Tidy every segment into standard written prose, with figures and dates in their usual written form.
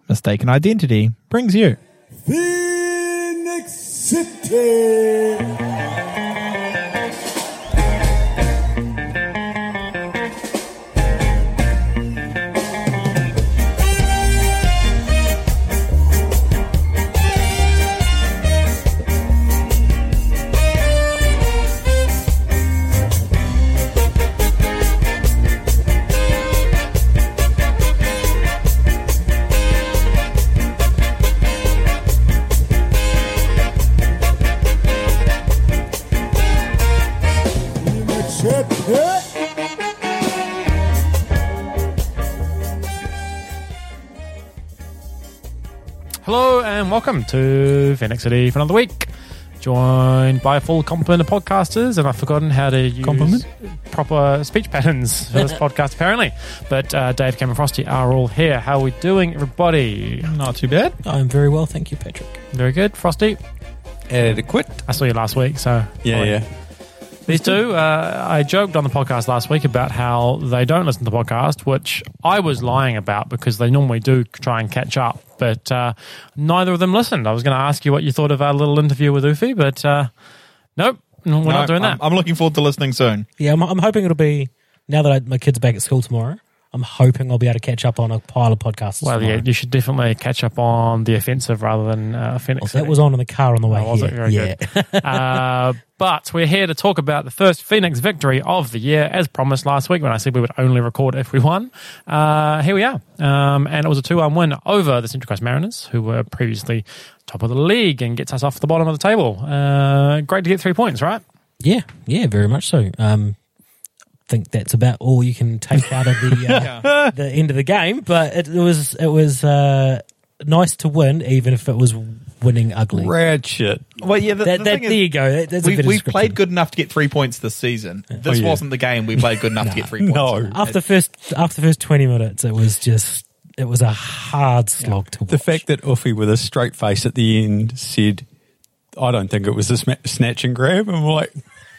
Mistaken Identity brings you Phoenix City. Hello and welcome to Phoenix City for another week. Joined by a full complement of podcasters, and I've forgotten how to use proper speech patterns for this podcast apparently. But Dave, Cam and Frosty are all here. How are we doing, everybody? Not too bad. I'm very well, thank you, Patrick. Very good. Frosty? Adequate. I saw you last week, so... Yeah. These two, I joked on the podcast last week about how they don't listen to the podcast, which I was lying about because they normally do try and catch up, but neither of them listened. I was going to ask you what you thought of our little interview with Ufi, but nope, we're not doing that. I'm looking forward to listening soon. Yeah, I'm hoping it'll be, now that my kids are back at school tomorrow, I'm hoping I'll be able to catch up on a pile of podcasts Well, tomorrow. yeah, you should definitely catch up on The Offensive rather than Phoenix City. That was on in the car on the way Oh, was here. it? Very good. But we're here to talk about the first Phoenix victory of the year, as promised last week when I said we would only record if we won. Here we are. And it was a 2-1 win over the Central Coast Mariners, who were previously top of the league and gets us off the bottom of the table. Great to get 3 points, right? Yeah, very much so. Think that's about all you can take out of the the end of the game, but it was nice to win, even if it was winning ugly. Rad shit. Well, yeah, the thing there is, you go. That's a bit we've descriptive. played good enough to get 3 points this season. This wasn't the game we played good enough to get 3 points. No. After the first 20 minutes, it was a hard slog to watch. The fact that Uffy with a straight face at the end said, I don't think it was a snatch and grab. I'm like,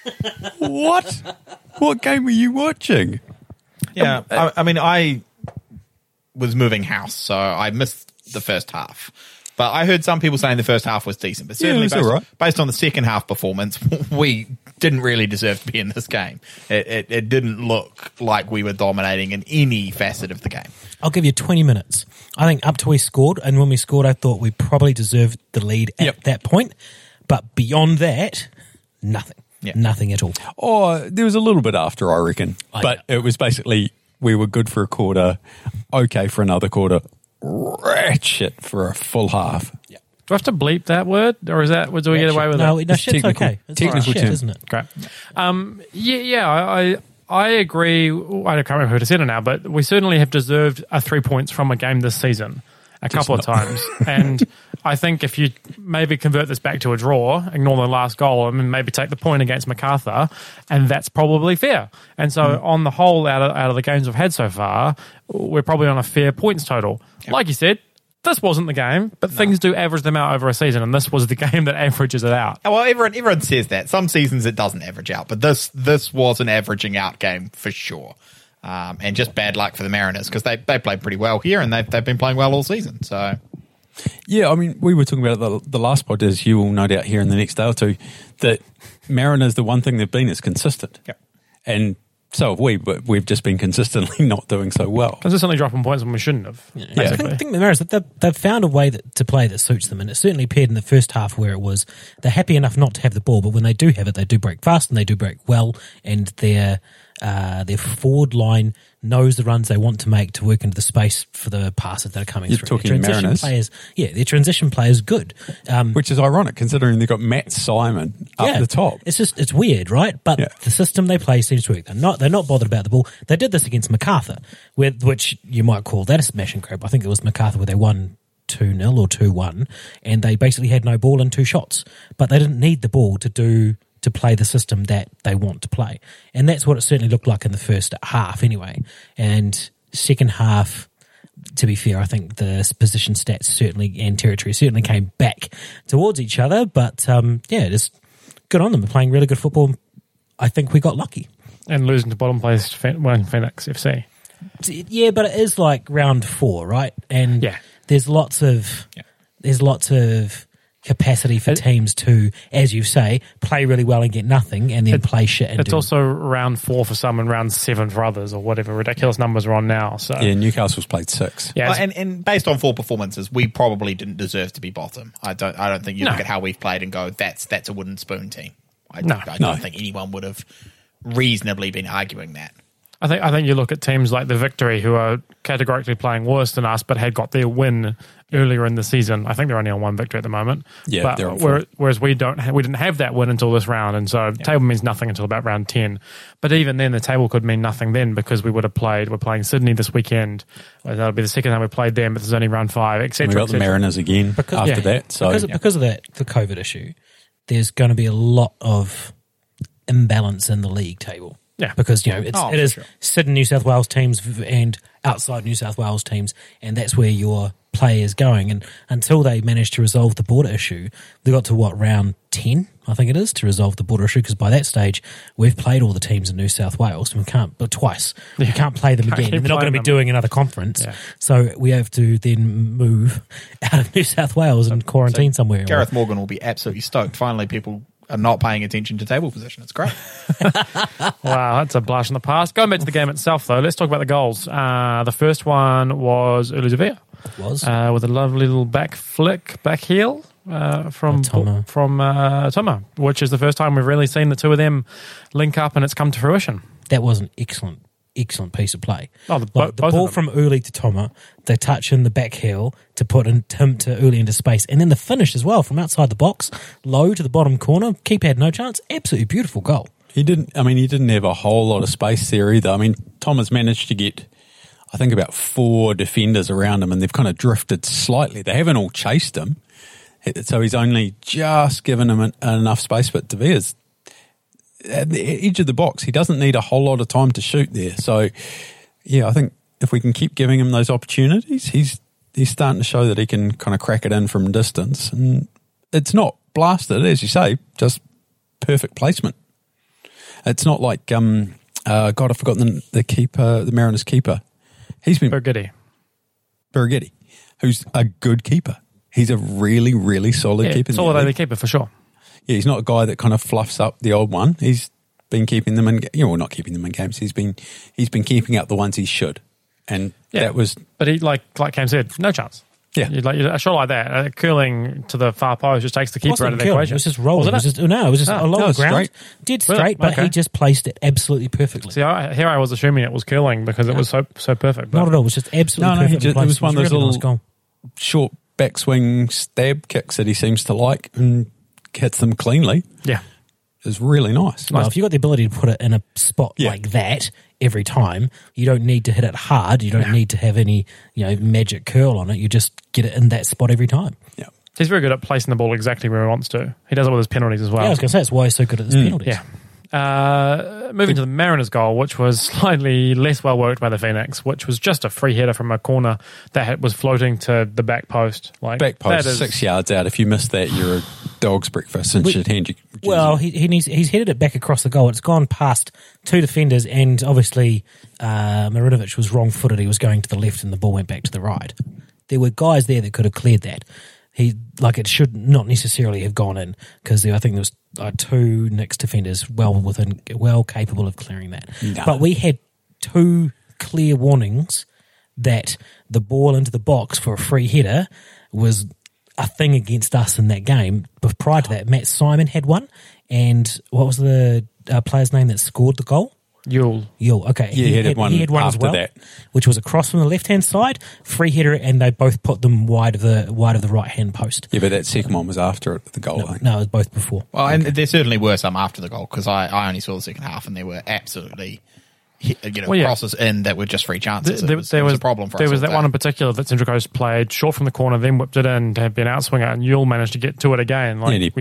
what? What game were you watching? Yeah, I mean, I was moving house, so I missed the first half. But I heard some people saying the first half was decent. But certainly based on the second half performance, we didn't really deserve to be in this game. It didn't look like we were dominating in any facet of the game. I'll give you 20 minutes. I think up till we scored, and when we scored, I thought we probably deserved the lead at that point. But beyond that, nothing. Yeah. Nothing at all. Oh, there was a little bit after, I reckon. But it was basically, we were good for a quarter, okay for another quarter, ratchet for a full half. Yeah. Do I have to bleep that word, or is that? Do we get away with no, it? No, shit's okay. It's technical shit, term. isn't it? Great. I agree. I can't remember who to say it now, but we certainly have deserved 3 points from a game this season a couple of times. And I think if you maybe convert this back to a draw, ignore the last goal, and maybe take the point against MacArthur, and that's probably fair. And so on the whole, out of the games we've had so far, we're probably on a fair points total. Yep. Like you said, this wasn't the game, but things do average them out over a season, and this was the game that averages it out. Well, everyone says that. Some seasons it doesn't average out, but this was an averaging out game for sure. And just bad luck for the Mariners because they played pretty well here, and they've been playing well all season. So, yeah, I mean, we were talking about the last pod, as you will no doubt hear in the next day or two, that Mariners, the one thing they've been is consistent. Yep. And so have we, but we've just been consistently not doing so well. Consistently dropping points when we shouldn't have. I think the Mariners, they've found a way to play that suits them, and it certainly appeared in the first half where it was they're happy enough not to have the ball, but when they do have it, they do break fast and they do break well, and their forward line knows the runs they want to make to work into the space for the passes that are coming through. Talking Mariners. Their transition players good. Which is ironic considering they've got Matt Simon up the top. It's weird, right? But the system they play seems to work. They're not bothered about the ball. They did this against MacArthur, which you might call that a smash and grab. I think it was MacArthur where they won 2-0 or 2-1, and they basically had no ball and 2 shots. But they didn't need the ball to play the system that they want to play. And that's what it certainly looked like in the first half anyway. And second half, to be fair, I think the position stats certainly and territory certainly came back towards each other. But just good on them. They're playing really good football. I think we got lucky. And losing to bottom place Phoenix FC. Yeah, but it is like round 4, right? And there's lots of capacity for teams to, as you say, play really well and get nothing, and then play shit. And it's also round 4 for some and round 7 for others, or whatever ridiculous numbers are on now. So Newcastle's played 6. Yeah, and based on 4 performances, we probably didn't deserve to be bottom. I don't think you look at how we've played and go, that's a wooden spoon team. I don't think anyone would have reasonably been arguing that. I think you look at teams like the Victory, who are categorically playing worse than us, but had got their win earlier in the season. I think they're only on 1 victory at the moment. Yeah, but they're on 4. Whereas we didn't have that win until this round, and so table means nothing until about round 10. But even then, the table could mean nothing then, because we're playing Sydney this weekend. That'll be the second time we played them, but there's only round 5, etc. We got the Mariners again after that. So because of the COVID issue, there's going to be a lot of imbalance in the league table. Yeah, because it is Sydney, New South Wales teams and outside New South Wales teams, and that's where your play is going. And until they manage to resolve the border issue, they got to round 10, I think it is, to resolve the border issue. Because by that stage, we've played all the teams in New South Wales, and twice. We can't play them again. And they're not going to be doing another conference, so we have to then move out of New South Wales and quarantine somewhere. Gareth Morgan will be absolutely stoked. Finally, people are not paying attention to table position. It's great. Wow, that's a blast in the past. Going back to the game itself, though, let's talk about the goals. The first one was Uli Devere. With a lovely little back heel from Toma, which is the first time we've really seen the two of them link up, and it's come to fruition. That was an excellent piece of play. Oh, the ball from Uli to Toma, the touch in the back heel to put Tim to Uli into space, and then the finish as well from outside the box, low to the bottom corner. Keeper had no chance. Absolutely beautiful goal. He didn't have a whole lot of space there either. I mean, Thomas managed to get, I think, about 4 defenders around him, and they've kind of drifted slightly. They haven't all chased him, so he's only just given him enough space. But De Vere's at the edge of the box. He doesn't need a whole lot of time to shoot there. So, yeah, I think if we can keep giving him those opportunities, he's starting to show that he can kind of crack it in from distance. And it's not blasted, as you say, just perfect placement. It's not like, God, I've forgotten the keeper, the Mariners keeper. He's been Birighitti, who's a good keeper. He's a really, really solid keeper. Solid keeper for sure. Yeah, he's not a guy that kind of fluffs up the old one. He's been keeping them in, not keeping them in games. He's been keeping up the ones he should, and that was. But he, like Cam said, no chance. Yeah, a shot like that, curling to the far post just takes the keeper out of the equation. It was just rolling. It was just along the ground, dead straight, but he just placed it absolutely perfectly. See, here I was assuming it was curling because it was so perfect. Not at all. It was just absolutely perfect. It was one of those little short backswing stab kicks that he seems to like and hits them cleanly. Yeah. It's really nice. Well, if you've got the ability to put it in a spot like that every time, you don't need to hit it hard. You don't need to have any, magic curl on it. You just get it in that spot every time. Yeah. He's very good at placing the ball exactly where he wants to. He does it with his penalties as well. Yeah, I was going to say, that's why he's so good at his penalties. Yeah. Moving to the Mariners goal, which was slightly less well worked by the Phoenix, which was just a free header from a corner that was floating to the back post. Back post, 6 yards out. If you missed that, you're a dog's breakfast and should hand you. Well, he's headed it back across the goal. It's gone past 2 defenders, and obviously Marinovic was wrong-footed. He was going to the left, and the ball went back to the right. There were guys there that could have cleared that. It should not necessarily have gone in, because I think there was 2 Knicks defenders well capable of clearing that. No. But we had 2 clear warnings that the ball into the box for a free header was a thing against us in that game. But prior to that, Matt Simon had one, and what was the player's name that scored the goal? Yule. Okay. Yeah, he had one as well, that. Which was a cross from the left-hand side, free header, and they both put them wide of the right-hand post. Yeah, but that second one was after the goal. No, it was both before. Well, and there certainly were some after the goal, because I only saw the second half, and there were absolutely crosses in that were just free chances. It was a problem for us. There was that one in particular that Central Coast played short from the corner, then whipped it in to have been outswinger, and Yule managed to get to it again.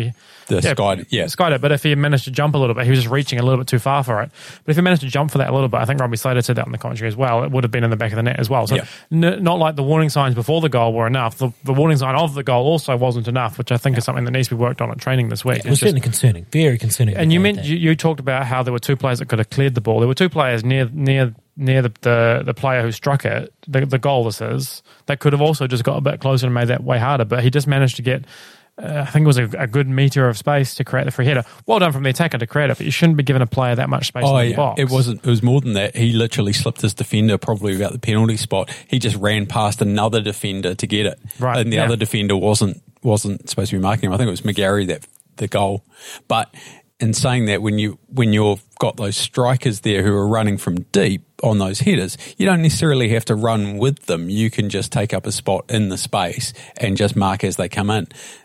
Skied it. But if he managed to jump a little bit, he was just reaching a little bit too far for it. But if he managed to jump for that a little bit, I think Robbie Slater said that in the commentary as well, it would have been in the back of the net as well. So not like the warning signs before the goal were enough. The warning sign of the goal also wasn't enough, which I think is something that needs to be worked on at training this week. It was certainly concerning, very concerning. And you talked about how there were 2 players that could have cleared the ball. There were 2 players near near the player who struck it, the goal this is, that could have also just got a bit closer and made that way harder. But he just managed to get, I think it was a good metre of space to create the free header. Well done from the attacker to create it, but you shouldn't be giving a player that much space in the box. It was more than that. He literally slipped his defender probably about the penalty spot. He just ran past another defender to get it. Right. And the other defender wasn't supposed to be marking him. I think it was McGarry the goal. But in saying that, when you've got those strikers there who are running from deep on those headers, you don't necessarily have to run with them. You can just take up a spot in the space and just mark as they come in.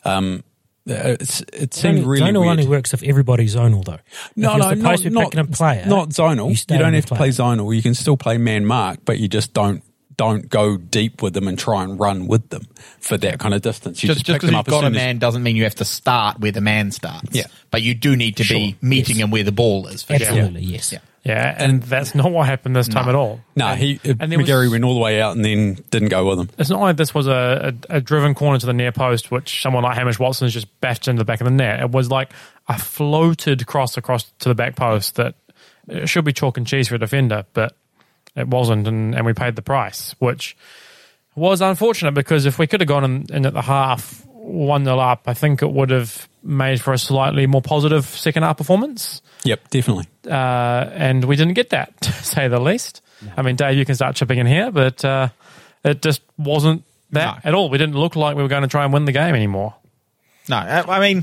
It seemed really zonal weird. only works if everybody's zonal, though. Not zonal. You don't have to play zonal. You can still play man mark, but you just don't go deep with them and try and run with them for that kind of distance. You just because you've got a man doesn't mean you have to start where the man starts. Yeah. But you do need to be meeting him where the ball is. For Absolutely, sure. yes. Yeah, and that's not what happened this time at all. No, McGarry went all the way out and then didn't go with him. It's not like this was a driven corner to the near post, which someone like Hamish Watson has just bashed into the back of the net. It was like a floated cross across to the back post that it should be chalk and cheese for a defender, but it wasn't, and we paid the price, which was unfortunate because if we could have gone in at the half 1-0 up, I think it would have made for a slightly more positive second half performance. Yep, definitely. And we didn't get that, to say the least. No. I mean, Dave, you can start chipping in here, but it just wasn't that at all. We didn't look like we were going to try and win the game anymore. No, I mean,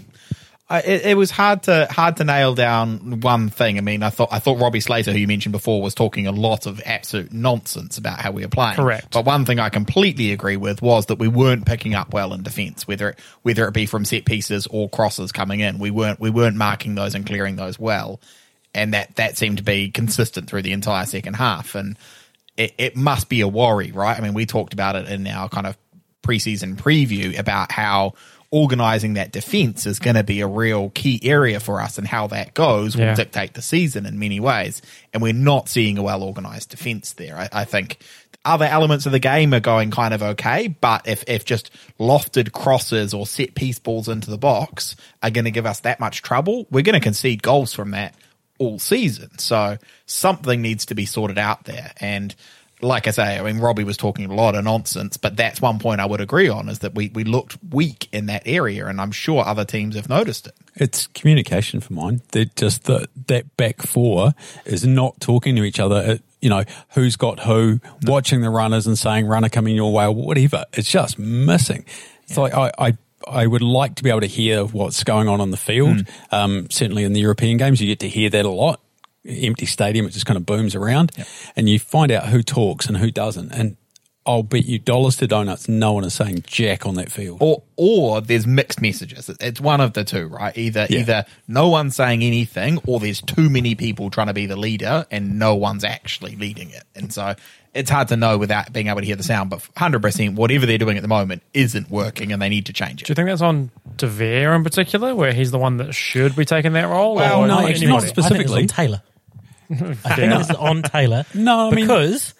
it was hard to nail down one thing. I mean, I thought Robbie Slater, who you mentioned before, was talking a lot of absolute nonsense about how we were playing. Correct. But one thing I completely agree with was that we weren't picking up well in defence, whether it be from set pieces or crosses coming in. We weren't marking those and clearing those well, and that seemed to be consistent through the entire second half. And it must be a worry, right? I mean, we talked about it in our kind of preseason preview about how organising that defence is going to be a real key area for us, and how that goes will dictate the season in many ways. And we're not seeing a well-organised defence there. I think other elements of the game are going kind of okay, but if just lofted crosses or set-piece balls into the box are going to give us that much trouble, we're going to concede goals from that all season. So something needs to be sorted out there. And like I say, I mean, Robbie was talking a lot of nonsense, but that's one point I would agree on, is that we looked weak in that area, and I'm sure other teams have noticed it. It's communication for mine. That back four is not talking to each other. Who's got who, watching the runners and saying, runner coming your way, or whatever. It's just missing. It's like I would like to be able to hear what's going on the field. Certainly in the European games, you get to hear that a lot. Empty stadium, it just kind of booms around, and you find out who talks and who doesn't. And I'll bet you dollars to donuts, no one is saying jack on that field. Or there's mixed messages. It's one of the two, right? Either no one's saying anything, or there's too many people trying to be the leader and no one's actually leading it. And so it's hard to know without being able to hear the sound, but 100% whatever they're doing at the moment isn't working, and they need to change it. Do you think that's on De Veer in particular, where he's the one that should be taking that role? Well, no, it's not specifically. I think it's on Taylor. I think this is on Taylor. Because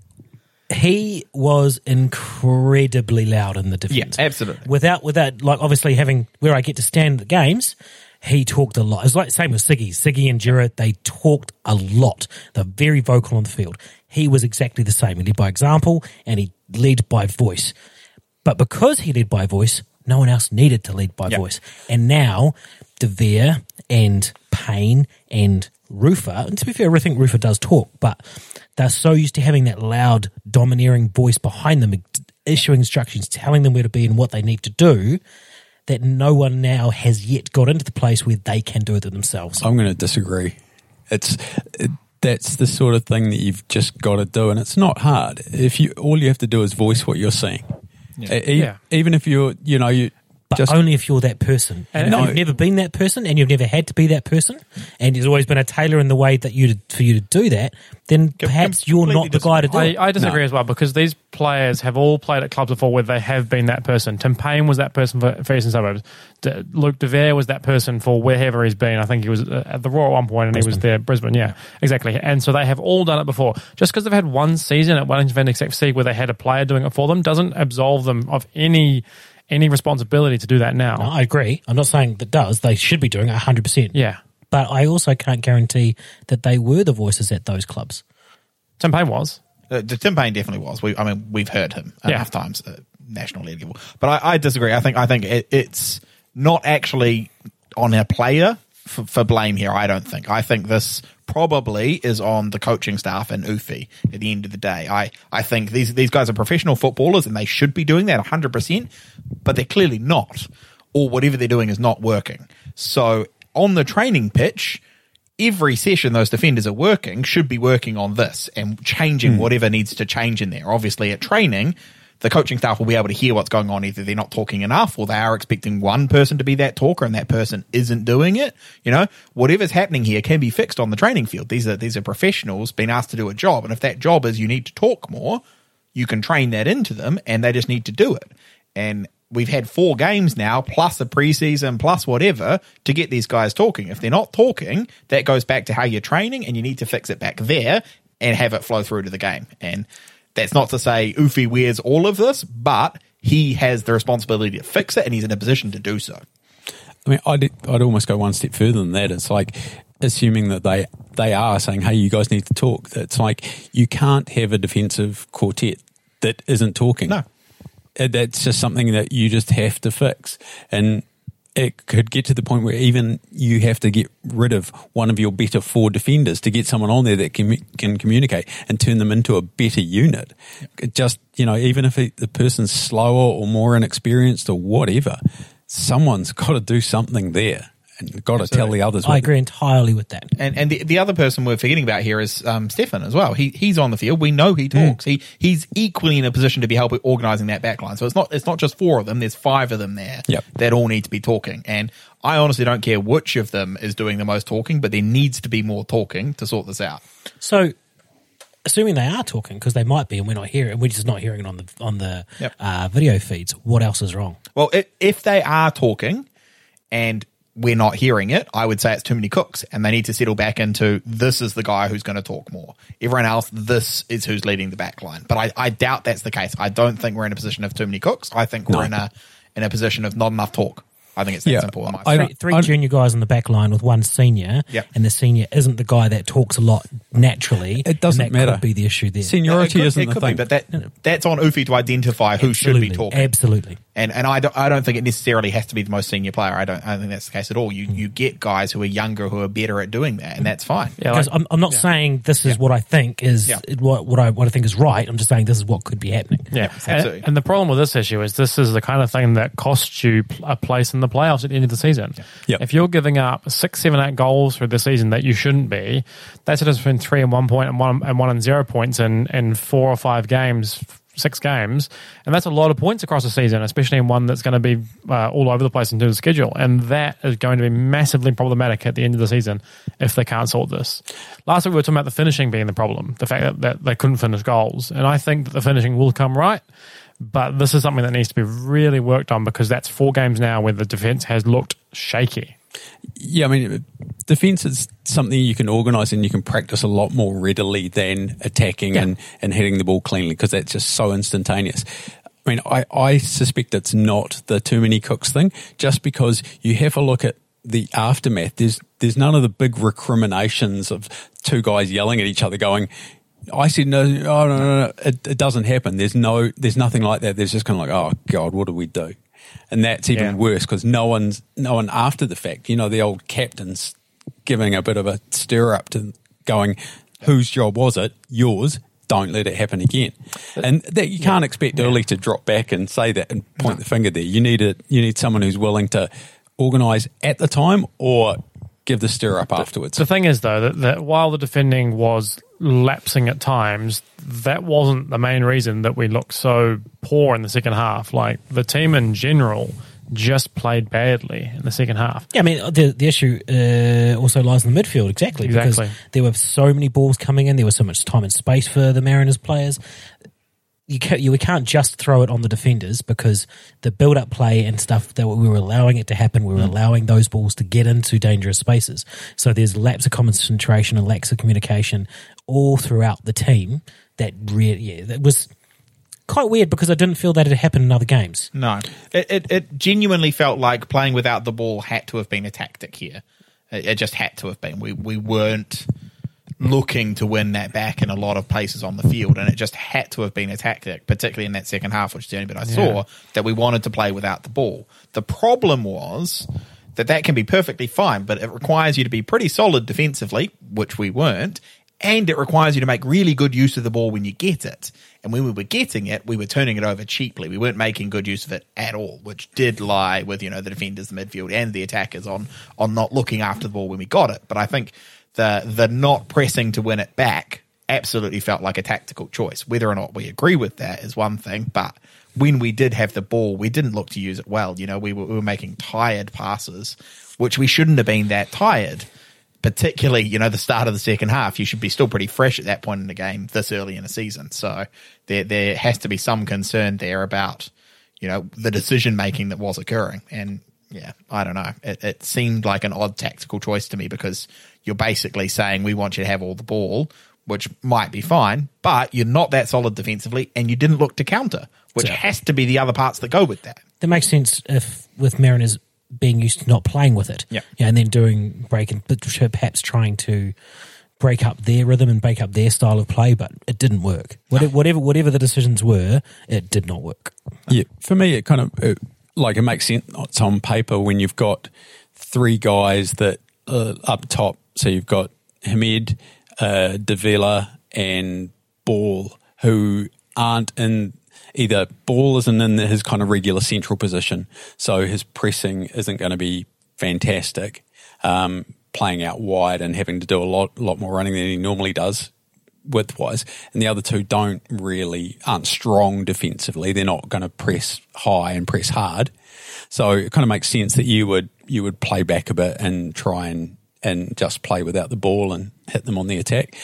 he was incredibly loud in the defence. Yeah, absolutely. Without like obviously having where I get to stand at the games, he talked a lot. It's like same with Siggy. Siggy and Jura, they talked a lot. They're very vocal on the field. He was exactly the same. He led by example and he led by voice. But because he led by voice, no one else needed to lead by voice. And now De Veer and Payne and Rufer, and to be fair, I think Rufer does talk, but they're so used to having that loud, domineering voice behind them, issuing instructions, telling them where to be and what they need to do, that no one now has yet got into the place where they can do it themselves. I'm going to disagree. That's the sort of thing that you've just got to do, and it's not hard. All you have to do is voice what you're seeing. Even if But only if you're that person. And if you've never been that person, and you've never had to be that person, and there's always been a Taylor in the way that for you to do that, then perhaps you're not the guy to do it. I disagree as well, because these players have all played at clubs before where they have been that person. Tim Payne was that person for Eastern Suburbs. Luke De Veer was that person for wherever he's been. I think he was at the Roar at one point, and he was there at Brisbane. Yeah, exactly. And so they have all done it before. Just because they've had one season at Wellington Phoenix FC where they had a player doing it for them doesn't absolve them of any responsibility to do that now. No, I agree. I'm not saying that does. They should be doing it 100%. Yeah. But I also can't guarantee that they were the voices at those clubs. Tim Payne was. Tim Payne definitely was. We've heard him enough times at national league level. But I disagree. I think it's not actually on a player for blame here, I don't think. I think this probably is on the coaching staff and Ufi at the end of the day. I think these guys are professional footballers and they should be doing that 100%, but they're clearly not, or whatever they're doing is not working. So on the training pitch, every session those defenders are working should be working on this and changing whatever needs to change in there. Obviously at training, the coaching staff will be able to hear what's going on. Either they're not talking enough or they are expecting one person to be that talker and that person isn't doing it. Whatever's happening here can be fixed on the training field. These are professionals being asked to do a job. And if that job is you need to talk more, you can train that into them and they just need to do it. And we've had 4 games now, plus the preseason, plus whatever, to get these guys talking. If they're not talking, that goes back to how you're training and you need to fix it back there and have it flow through to the game. And that's not to say Ufi wears all of this, but he has the responsibility to fix it, and he's in a position to do so. I mean, I'd almost go one step further than that. It's like assuming that they are saying, hey, you guys need to talk. It's like you can't have a defensive quartet that isn't talking. No. That's just something that you just have to fix. And it could get to the point where even you have to get rid of one of your better 4 defenders to get someone on there that can communicate and turn them into a better unit. Just, even if the person's slower or more inexperienced or whatever, someone's got to do something there and got to tell the others. I agree entirely with that. And the other person we're forgetting about here is Stefan as well. He's on the field. We know he talks. He's equally in a position to be helping organising that back line. So it's not just 4 of them. There's 5 of them there that all need to be talking. And I honestly don't care which of them is doing the most talking, but there needs to be more talking to sort this out. So, assuming they are talking, because they might be, and we're not hearing, we're just not hearing it on the video feeds. What else is wrong? Well, if they are talking and we're not hearing it, I would say it's too many cooks and they need to settle back into this is the guy who's going to talk more. Everyone else, this is who's leading the back line. But I doubt that's the case. I don't think we're in a position of too many cooks. I think we're in a position of not enough talk. I think it's that simple. Three junior guys on the back line with one senior, and the senior isn't the guy that talks a lot naturally. It doesn't matter. Could be the issue there. Seniority isn't the thing. But that's on Ufi to identify who should be talking. Absolutely. And I don't think it necessarily has to be the most senior player. I don't think that's the case at all. You get guys who are younger who are better at doing that, and that's fine. Yeah, because I'm not saying this is what I think is what I think is right. I'm just saying this is what could be happening. Yeah, absolutely. And the problem with this issue is this is the kind of thing that costs you a place in the playoffs at the end of the season. Yep. If you're giving up 6, 7, 8 goals through the season that you shouldn't be, that's a difference between 3 and 1 point and 1 and 0 points in 4 or 5 games. 6 games, and that's a lot of points across the season, especially in one that's going to be all over the place in terms of schedule, and that is going to be massively problematic at the end of the season if they can't sort this. Last week we were talking about the finishing being the problem, the fact that they couldn't finish goals, and I think that the finishing will come right, but this is something that needs to be really worked on because that's 4 games now where the defence has looked shaky. Yeah, I mean, defence is something you can organise and you can practice a lot more readily than attacking and hitting the ball cleanly because that's just so instantaneous. I mean, I suspect it's not the too many cooks thing, just because you have a look at the aftermath. There's none of the big recriminations of 2 guys yelling at each other going, I said no, it doesn't happen. There's nothing like that. There's just kind of like, oh God, what do we do? And that's even worse because no one after the fact, the old captain's giving a bit of a stir up to going, whose job was it? Yours. Don't let it happen again. And that you can't expect Early to drop back and say that and point the finger there. You need someone who's willing to organise at the time or give the stir up afterwards. The thing is, though, that while the defending was lapsing at times, that wasn't the main reason that we looked so poor in the second half. Like, the team in general just played badly in the second half. Yeah, I mean, the issue also lies in the midfield, exactly. Because there were so many balls coming in, there was so much time and space for the Mariners players. We can't just throw it on the defenders because the build-up play and stuff that we were allowing it to happen, we were allowing those balls to get into dangerous spaces. So there's lapse of concentration and lacks of communication all throughout the team that was quite weird because I didn't feel that it happened in other games. No. It genuinely felt like playing without the ball had to have been a tactic here. It just had to have been. We weren't looking to win that back in a lot of places on the field, and it just had to have been a tactic, particularly in that second half, which is the only bit I saw, that we wanted to play without the ball. The problem was that can be perfectly fine, but it requires you to be pretty solid defensively, which we weren't, and it requires you to make really good use of the ball when you get it. And when we were getting it, we were turning it over cheaply. We weren't making good use of it at all, which did lie with, the defenders, the midfield, and the attackers on not looking after the ball when we got it. But I think the not pressing to win it back absolutely felt like a tactical choice. Whether or not we agree with that is one thing, but when we did have the ball, we didn't look to use it well. We were making tired passes, which we shouldn't have been that tired. Particularly, the start of the second half, you should be still pretty fresh at that point in the game this early in the season. So there has to be some concern there about, the decision making that was occurring. And yeah, I don't know. It seemed like an odd tactical choice to me, because you're basically saying we want you to have all the ball, which might be fine, but you're not that solid defensively and you didn't look to counter, which has to be the other parts that go with that. That makes sense if with Mariners being used to not playing with it. And then doing breaking, but perhaps trying to break up their rhythm and break up their style of play, but it didn't work. Whatever the decisions were, it did not work. Yeah, for me, it makes sense. It's on paper when you've got three guys that up top. So you've got Hamed, Davila, and Ball, who aren't in. Either Ball isn't in his kind of regular central position, so his pressing isn't going to be fantastic, playing out wide and having to do a lot more running than he normally does width-wise. And the other two aren't strong defensively. They're not going to press high and press hard. So it kind of makes sense that you would play back a bit and try and just play without the ball and hit them on the attack.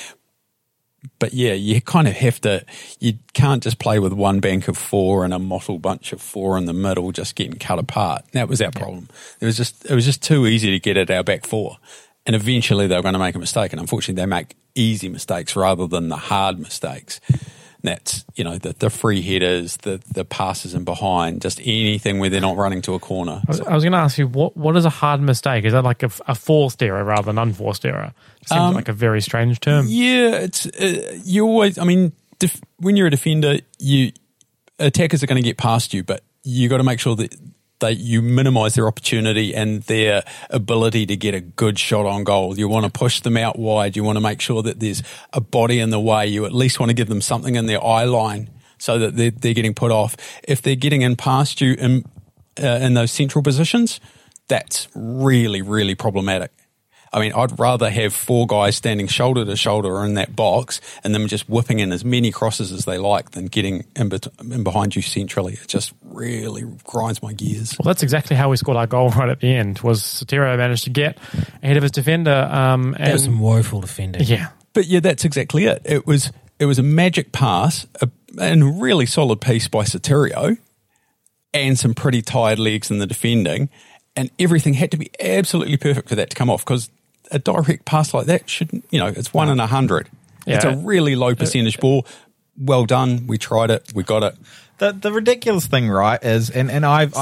But yeah, you kind of have to, you can't just play with one bank of four and a mottled bunch of four in the middle just getting cut apart. That was our problem. It was just too easy to get at our back four. And eventually they were going to make a mistake. And unfortunately they make easy mistakes rather than the hard mistakes. And that's, the free headers, the passes in behind, just anything where they're not running to a corner. I was going to ask you, what is a hard mistake? Is that like a forced error rather than unforced error? It seems like a very strange term. Yeah, it's you always. I mean, when you're a defender, attackers are going to get past you, but you got to make sure that you minimise their opportunity and their ability to get a good shot on goal. You want to push them out wide. You want to make sure that there's a body in the way. You at least want to give them something in their eye line so that they're getting put off. If they're getting in past you in those central positions, that's really, really problematic. I mean, I'd rather have four guys standing shoulder to shoulder in that box and them just whipping in as many crosses as they like than getting in behind you centrally. It just really grinds my gears. Well, that's exactly how we scored our goal right at the end, was Soterio managed to get ahead of his defender. That was some woeful defending. Yeah. But yeah, that's exactly it. It was a magic pass and a really solid piece by Soterio and some pretty tired legs in the defending, and everything had to be absolutely perfect for that to come off, because a direct pass like that shouldn't, it's 1 in 100. Yeah. It's a really low percentage ball. Well done. We tried it. We got it. The ridiculous thing, right, is, and I've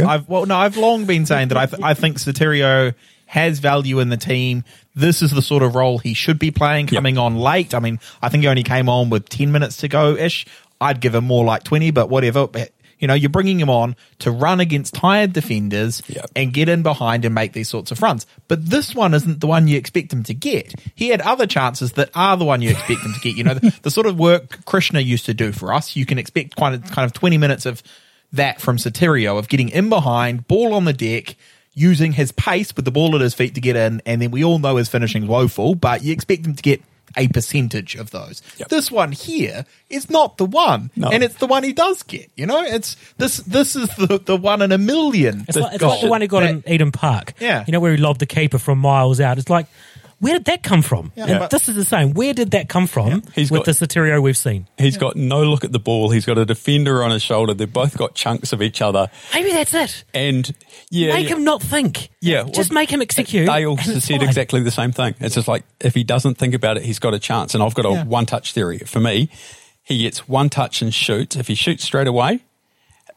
long been saying that I think Soterio has value in the team. This is the sort of role he should be playing, coming on late. I mean, I think he only came on with 10 minutes to go-ish. I'd give him more like 20, but whatever. You're bringing him on to run against tired defenders and get in behind and make these sorts of runs. But this one isn't the one you expect him to get. He had other chances that are the one you expect him to get. The sort of work Krishna used to do for us, you can expect kind of 20 minutes of that from Soterio, of getting in behind, ball on the deck, using his pace with the ball at his feet to get in, and then we all know his finishing's woeful, but you expect him to get a percentage of those. This one here is not the one, and it's the one he does get. It's this is the one in a million. It's like the one he got in Eden Park. Yeah, where he lobbed the keeper from miles out. It's like, where did that come from? And this is the same. Where did that come from with the Soterio we've seen? He's got no look at the ball. He's got a defender on his shoulder. They've both got chunks of each other. Maybe that's it. And make him not think. Yeah. Just make him execute. They all said exactly the same thing. It's just like, if he doesn't think about it, he's got a chance. And I've got a one-touch theory. For me, he gets one touch and shoots. If he shoots straight away,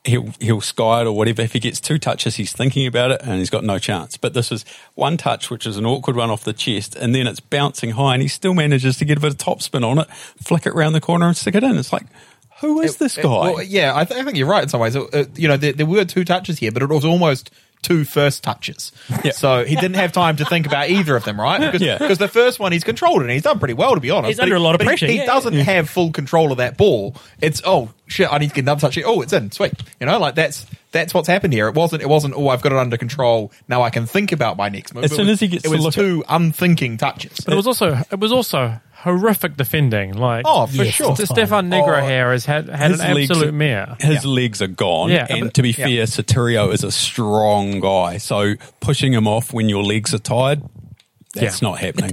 he'll sky it or whatever. If he gets 2 touches, he's thinking about it and he's got no chance. But this was 1 touch, which is an awkward one off the chest, and then it's bouncing high, and he still manages to get a bit of topspin on it, flick it round the corner, and stick it in. It's like, who is this guy? Well, yeah, I think you're right in some ways. There were 2 touches here, but it was almost 2 first touches. Yeah. So he didn't have time to think about either of them, right? Because the first one he's controlled it and he's done pretty well, to be honest. He's under a lot of pressure. He doesn't have full control of that ball. It's, oh shit, I need to get another touch. Oh, it's in, sweet. Like that's what's happened here. It wasn't, oh, I've got it under control. Now I can think about my next move. As soon as he gets it was 2 unthinking touches. But it was also horrific defending. Like, oh, for sure. Stefan Negro here has had an absolute mare. His legs are gone. Yeah, and to be fair, Sotirio is a strong guy. So pushing him off when your legs are tired, that's not happening.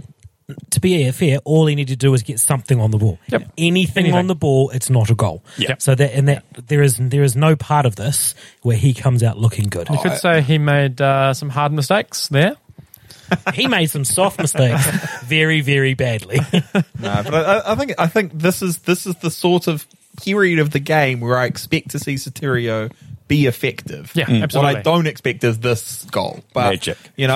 To be fair, all he needed to do was get something on the ball. Yep. Anything on the ball, it's not a goal. Yep. So there is no part of this where he comes out looking good. You could say he made some hard mistakes there. He made some soft mistakes very, very badly. No, but I think this is the sort of period of the game where I expect to see Sotirio be effective. Yeah, absolutely. What I don't expect is this goal. But, Magic.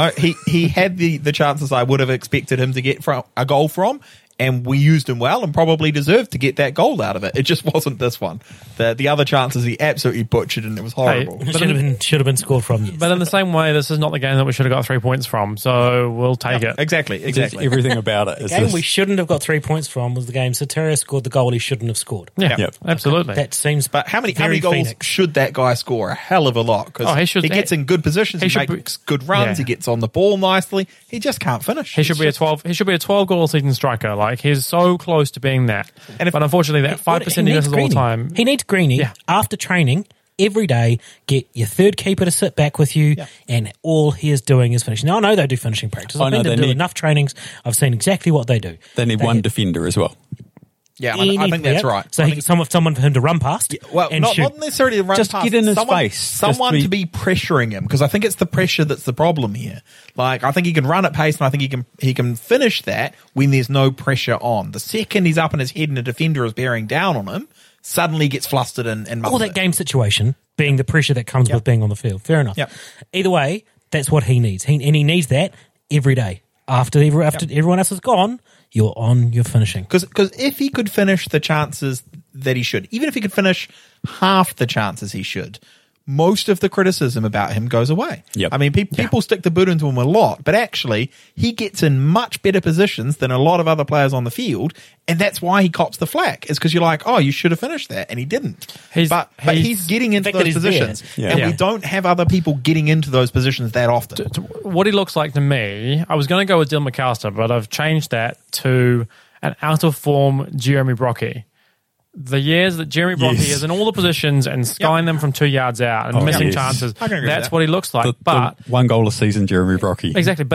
He had the chances I would have expected him to get a goal from, and we used him well and probably deserved to get that goal out of it. It just wasn't this one. The other chances he absolutely butchered, and it was horrible. Should have been scored from, yes. But in the same way, this is not the game that we should have got 3 points from, so we'll take it. Exactly. Everything about it. The game we shouldn't have got 3 points from was the game Sotirio scored the goal he shouldn't have scored. Yeah, Yep. absolutely. That seems. But how many very goals Phoenix. should that guy score? A hell of a lot. Because he gets in good positions, he makes good runs, he gets on the ball nicely. He just can't finish. He should be a 12 goal season striker. Like, he's so close to being that. But unfortunately, that 5% he misses all the time. He needs Greeny after training every day. Get your third keeper to sit back with you, and all he is doing is finishing. Now, I know they do finishing practice. I've been to do enough trainings. I've seen exactly what they do. They need one defender as well. Yeah, I think that's right. So someone for him to run past. Well, not necessarily to run just past. Get in his face. Someone to be pressuring him, because I think it's the pressure that's the problem here. Like, I think he can run at pace, and I think he can finish that when there's no pressure on. The second he's up in his head and a defender is bearing down on him, suddenly gets flustered and that game situation being the pressure that comes with being on the field. Fair enough. Yep. Either way, that's what he needs. He needs that every day. After everyone else is gone, you're finishing. Because if he could finish the chances that he should, even if he could finish half the chances he should, most of the criticism about him goes away. Yep. I mean, people stick the boot into him a lot, but actually he gets in much better positions than a lot of other players on the field, and that's why he cops the flack. Is because you're like, oh, you should have finished that, and he didn't. But he's getting into those positions, and we don't have other people getting into those positions that often. What he looks like to me, I was going to go with Dylan McAllister, but I've changed that to an out-of-form Jeremy Brockie. The years that Jeremy Brockie is in all the positions and skying them from 2 yards out and missing chances, that's what he looks like. But the 1 goal a season, Jeremy Brockie. Exactly.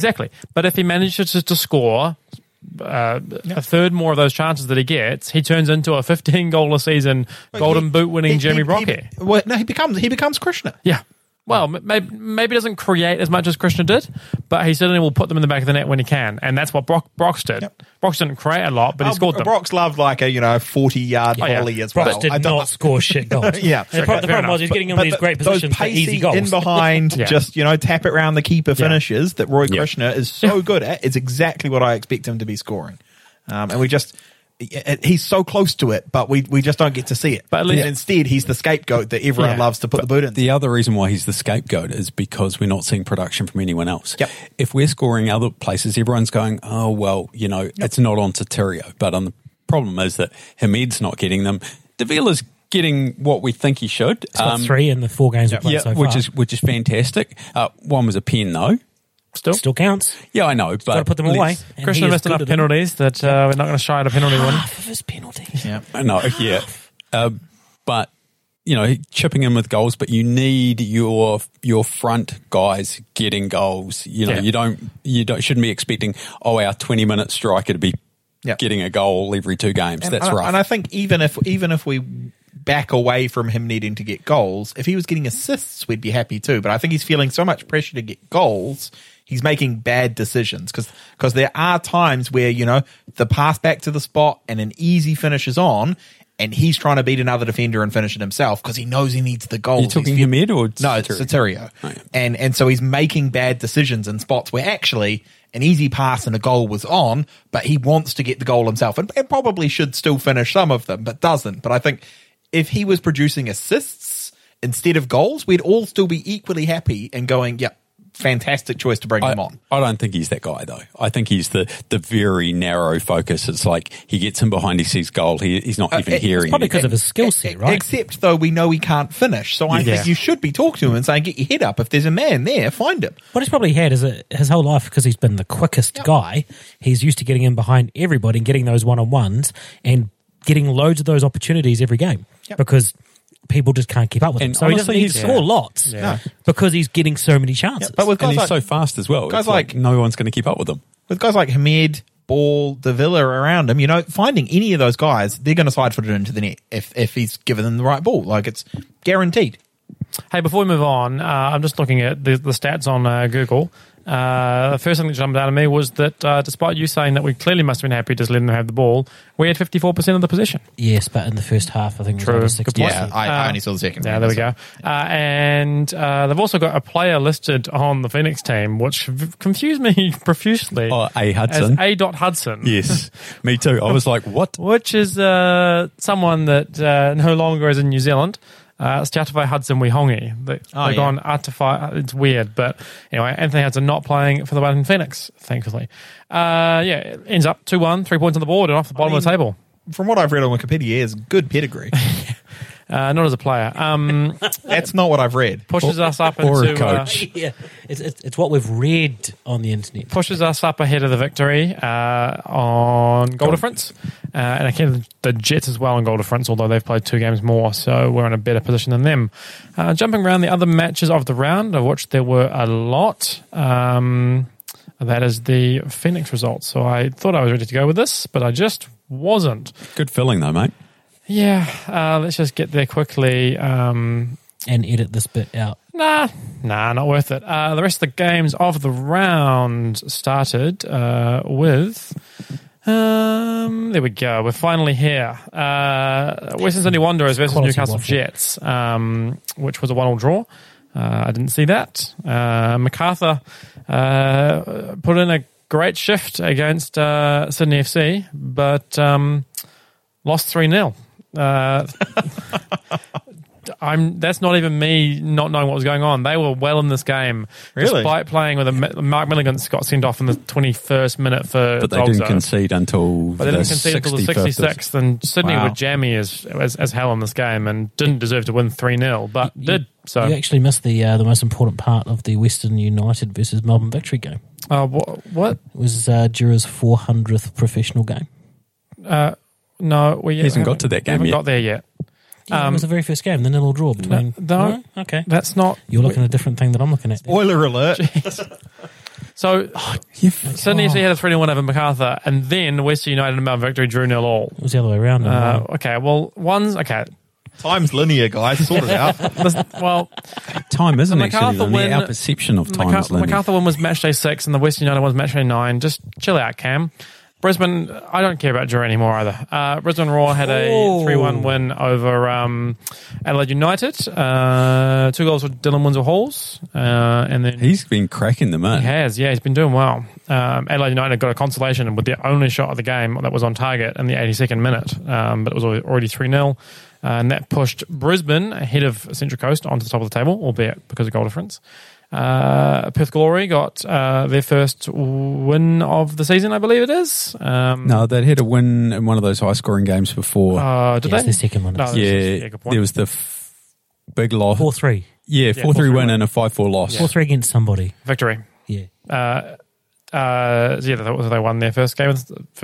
But if he manages to score a third more of those chances that he gets, he turns into a 15 goal a season Golden Boot winning Jeremy Brockie. He becomes Krishna. Yeah. Well, maybe doesn't create as much as Krishna did, but he certainly will put them in the back of the net when he can, and that's what Brox did. Yep. Brox didn't create a lot, but he scored them. Brox loved like a 40-yard volley as well. Brox did not score shit goals. Yeah, the problem was he's getting in these great positions for easy goals. In behind, just tap it around the keeper finishes that Roy Krishna is so good at. It's exactly what I expect him to be scoring, and we just. He's so close to it, but we just don't get to see it. But instead, he's the scapegoat that everyone loves to put the boot in. The other reason why he's the scapegoat is because we're not seeing production from anyone else. Yep. If we're scoring other places, everyone's going, oh, well, it's not on Sotirio. But the problem is that Hamid's not getting them. Davila's getting what we think he should. He's got 3 in the 4 games we've played so far. Which is fantastic. One was a pen, though. Still counts. Yeah, I know, but got to put them away. Krishna missed enough penalties that we're not going to shy at a penalty one. Half of his penalties. Yeah, I know. Yeah, but chipping in with goals. But you need your front guys getting goals. You shouldn't be expecting our 20-minute striker to be getting a goal every 2 games. That's right. And I think even if we back away from him needing to get goals, if he was getting assists, we'd be happy too. But I think he's feeling so much pressure to get goals. He's making bad decisions because there are times where, the pass back to the spot and an easy finish is on, and he's trying to beat another defender and finish it himself because he knows he needs the goal. Are you talking Hamed or No, it's Sotirio. Oh, yeah. And so he's making bad decisions in spots where actually an easy pass and a goal was on, but he wants to get the goal himself and probably should still finish some of them, but doesn't. But I think if he was producing assists instead of goals, we'd all still be equally happy and going, yep, fantastic choice to bring him on. I don't think he's that guy, though. I think he's the very narrow focus. It's like he gets him behind, he sees goal, he's not even hearing. It's probably because of his skill set, right? Except, though, we know he can't finish. So I think you should be talking to him and saying, get your head up. If there's a man there, find him. What he's probably had is his whole life, because he's been the quickest guy, he's used to getting in behind everybody and getting those one-on-ones and getting loads of those opportunities every game because people just can't keep up with him. So honestly, he doesn't need to score lots because he's getting so many chances. But with guys and he's like, so fast as well. Guys it's like no one's going to keep up with him. With guys like Hamed, Ball, De Villa around him, finding any of those guys, they're going to side-foot it into the net if he's given them the right ball. Like, it's guaranteed. Hey, before we move on, I'm just looking at the stats on Google. The first thing that jumped out at me was that despite you saying that we clearly must have been happy just letting them have the ball, we had 54% of the possession. Yes, but in the first half, I think it was over 60%. Yeah, I only saw the second. Yeah, there we go. And they've also got a player listed on the Phoenix team, which confused me profusely. Oh, A. Hudson. As A. Hudson. Yes, me too. I was like, what? Which is someone that no longer is in New Zealand. It's Te Atawhai Hudson Wihongi. They've gone Atawhai. It's weird, but anyway, Anthony Hudson not playing for the Wellington Phoenix, thankfully. It ends up 2-1, 3 points on the board and off the bottom of the table. From what I've read on Wikipedia, is good pedigree. Not as a player. That's not what I've read. Pushes us up or into a coach. It's what we've read on the internet. Pushes us up ahead of the victory on goal difference. And again, the Jets as well on goal difference, although they've played 2 games more, so we're in a better position than them. Jumping around the other matches of the round, of which there were a lot, that is the Phoenix results. So I thought I was ready to go with this, but I just wasn't. Good filling, though, mate. Yeah, let's just get there quickly. And edit this bit out. Nah, not worth it. The rest of the games of the round started with... there we go. We're finally here. Western Sydney Wanderers versus Newcastle Jets, which was a 1-1 draw. I didn't see that. MacArthur put in a great shift against Sydney FC, but lost 3-0. That's not even me not knowing what was going on. They were well in this game, despite playing with Mark Milligan got sent off in the 21st minute for. But they didn't concede until the 66th, and Sydney were jammy as hell in this game and didn't deserve to win 3-0, but did. So you actually missed the most important part of the Western United versus Melbourne Victory game. What? It was Jura's 400th professional game. No, he hasn't got to that game yet. Haven't got there yet. Yeah, it was the very first game, the 0-0 draw between... No, okay. That's not... You're looking at a different thing that I'm looking at. Spoiler alert. So, Sydney FC had a 3-1 over MacArthur, and then Western United and Melbourne Victory drew 0-0. It was the other way around. Okay, well, Time's linear, guys. Sort it out. Well, time isn't MacArthur actually linear. Our perception of time is linear. MacArthur one was match day 6, and the Western United one was match day 9. Just chill out, Cam. Brisbane, I don't care about Jura anymore either. Brisbane Roar had a 3-1 win over Adelaide United. 2 goals for Dylan Windsor-Halls. And then he's been cracking them in. He has, yeah, he's been doing well. Adelaide United got a consolation with the only shot of the game that was on target in the 82nd minute, but it was already 3-0. And that pushed Brisbane ahead of Central Coast onto the top of the table, albeit because of goal difference. Perth Glory got their first win of the season, I believe it is. No, they'd had a win in one of those high-scoring games before. Did they? It's the second one. No, good point. There was the big loss. 4-3. Yeah, 4-3 win and a 5-4 loss. 4-3 against somebody. Victory. Yeah. They won their first game.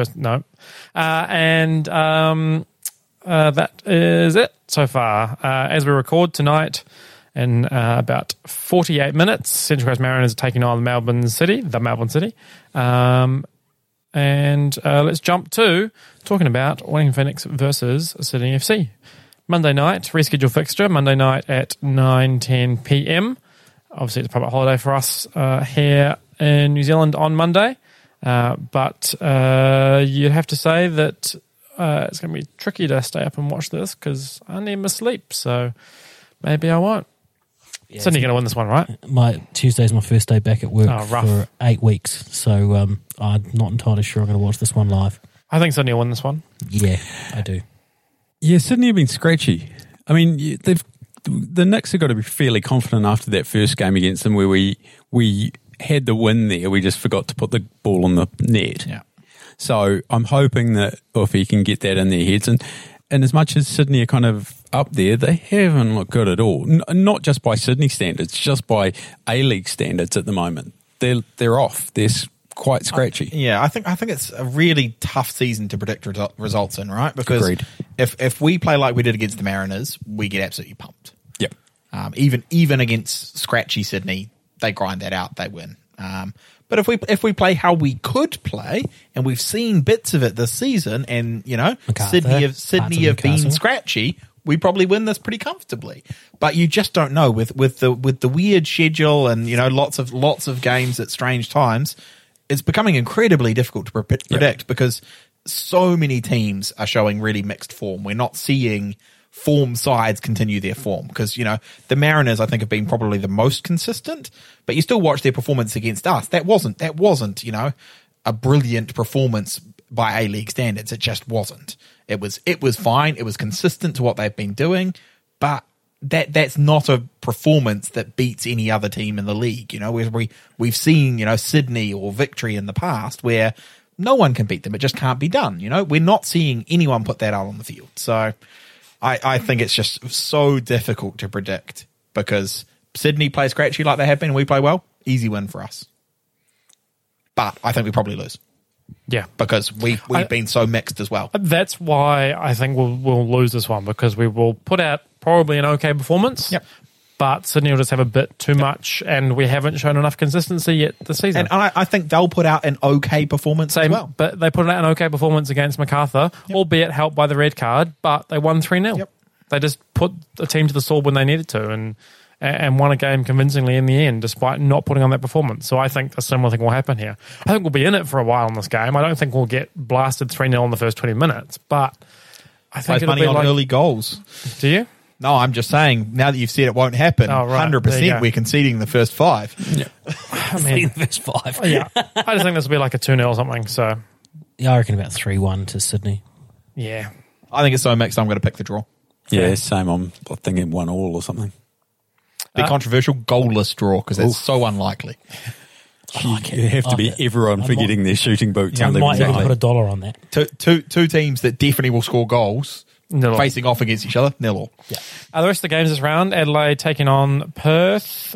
That is it so far. As we record tonight, in about 48 minutes, Central Coast Mariners are taking on Melbourne City. And let's jump to talking about Wellington Phoenix versus Sydney FC. Monday night, rescheduled fixture, Monday night at 9:10 p.m. Obviously, it's a public holiday for us here in New Zealand on Monday. But you'd have to say that it's going to be tricky to stay up and watch this because I need my sleep. So maybe I won't. Yeah, Sydney going to win this one, right? Tuesday's my first day back at work rough. for 8 weeks, so I'm not entirely sure I'm going to watch this one live. I think Sydney will win this one. Yeah, I do. Yeah, Sydney have been scratchy. I mean, the Knicks have got to be fairly confident after that first game against them where we had the win there. We just forgot to put the ball on the net. Yeah. So I'm hoping that Uffy can get that in their heads. And as much as Sydney are kind of up there, they haven't looked good at all. Not just by Sydney standards, just by A-League standards at the moment. They're off. They're quite scratchy. I think it's a really tough season to predict results in, right? Because Agreed. if we play like we did against the Mariners, we get absolutely pumped. Yep. Even against scratchy Sydney, they grind that out, they win. But if we play how we could play, and we've seen bits of it this season, and MacArthur, Sydney have been scratchy, we probably win this pretty comfortably. But you just don't know with the weird schedule and lots of games at strange times. It's becoming incredibly difficult to predict because so many teams are showing really mixed form. We're not seeing form sides continue their form because, the Mariners, I think, have been probably the most consistent, but you still watch their performance against us. That wasn't, a brilliant performance by A-League standards. It just wasn't. It was fine. It was consistent to what they've been doing, but that's not a performance that beats any other team in the league. We've seen, Sydney or Victory in the past where no one can beat them. It just can't be done. We're not seeing anyone put that out on the field. So I think it's just so difficult to predict because Sydney play scratchy like they have been and we play well. Easy win for us. But I think we probably lose. Yeah. Because we've been so mixed as well. That's why I think we'll lose this one because we will put out probably an okay performance. Yep. But Sydney will just have a bit too much and we haven't shown enough consistency yet this season. And I think they'll put out an okay performance as well. But they put out an okay performance against MacArthur, albeit helped by the red card, but they won 3-0. Yep. They just put the team to the sword when they needed to and won a game convincingly in the end, despite not putting on that performance. So I think a similar thing will happen here. I think we'll be in it for a while in this game. I don't think we'll get blasted 3-0 in the first 20 minutes, but I think it'll money be on early goals. Do you? No, I'm just saying, now that you've said it won't happen, 100% we're conceding the first 5. Yeah. I mean, the first 5. Yeah. I just think this will be like a 2-0 or something. So yeah, I reckon about 3-1 to Sydney. Yeah. I think it's so mixed, I'm going to pick the draw. Yeah, same. I'm thinking 1-1 or something. Be controversial, goalless draw, because it's so unlikely. You have to be everyone for getting their shooting boots. I might even put $1 on that. Two teams that definitely will score goals facing off against each other, 0-0. Yeah. The rest of the games this round, Adelaide taking on Perth